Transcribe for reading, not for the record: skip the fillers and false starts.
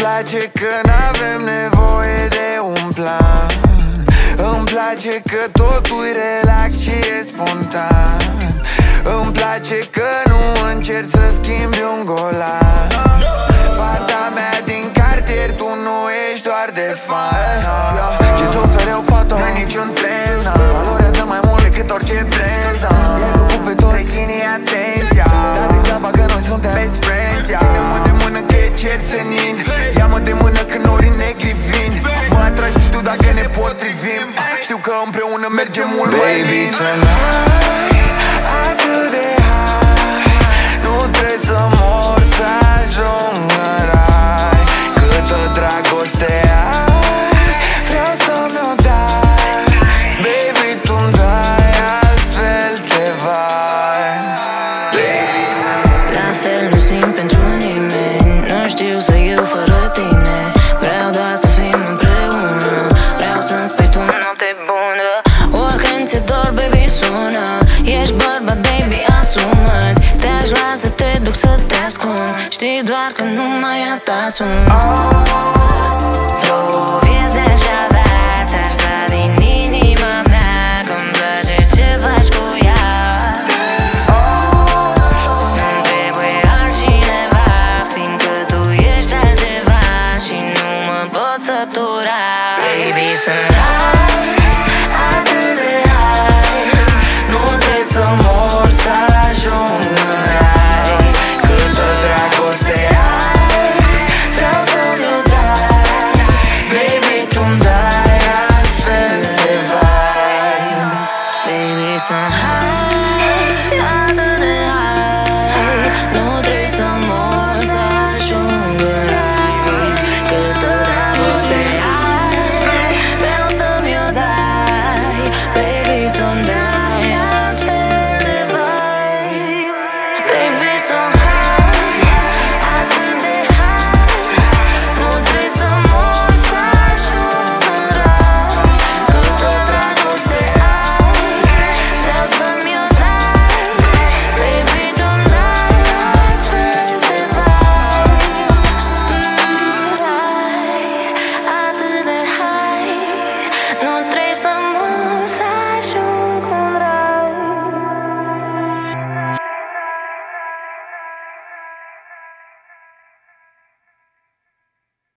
place că n-avem nevoie de un plan. Îmi place că totul-i relax și e spontan. Îmi place că nu încerci să schimbi un golan. Fata mea din cartier, tu nu ești doar de fan. Ce-ți ofere o fată, nu-i niciun trend. Valorează mai mult decât orice brand. E pe toți, ține atenția. Dar degeaba că noi suntem best friends. Ține-mă de mână că e cer senin. Ia-mă de mână când norii negri vin. Mă atragi, nu știu dacă ne potrivim. Știu că împreună mergem mult mai lin. Baby, să n-ai atât de high. Nu trebuie să mor să ajung în rai. Câtă dragoste ai, vreau să-mi o dai. Baby, tu-mi dai, altfel te vai. Baby, la fel nu simt pentru nimeni. Nu știu să iau fără tine. Vreau doar să fim împreună. Vreau să-mi spui tu noapte bună. Oricând ți-e dor, baby, sună. Ești bărbat, baby, asumă-ți. Te-aș lua să te duc să te ascund. Știi doar că nu mai ta sunt. Tu vieți deja